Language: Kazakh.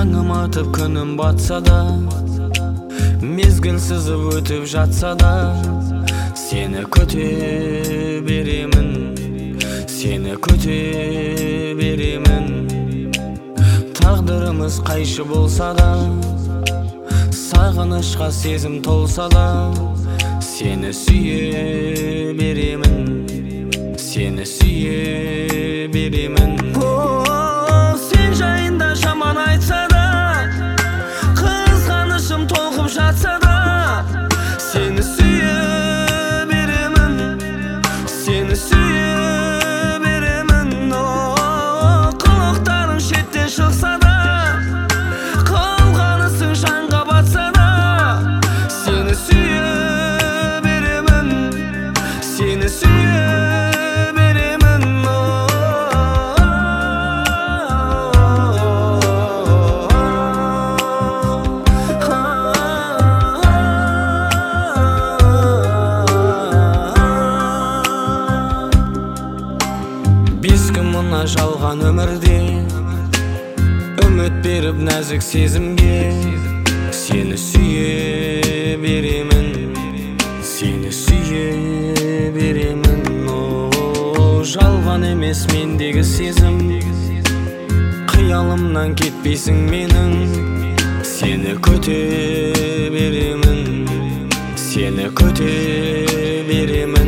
Таңым атып күнім батса да, мезгіл сызып өтіп жатса да, сені күте беремін, сені күте беремін. Тағдырымыз қайшы болса да, сағынышқа сезім толса да, сені сүйе беремін, сені сүйе беремін. Сен жайында жаман айтса да, қызғанышым толқып жатса да, сені сүйе беремін, сені сүйе беремін. Қылықтарың шеттен шықса да, қалғанысың жанға батса да, сені сүйе беремін, сені сүйе беремін. Бес күн мына жалған өмірде, үміт беріп нәзік сезімге, сені сүйе беремін, сені сүйе беремін. Жалған емес мендегі сезім, қиялымнан кетпейсің менің, сені күте беремін, сені күте беремін.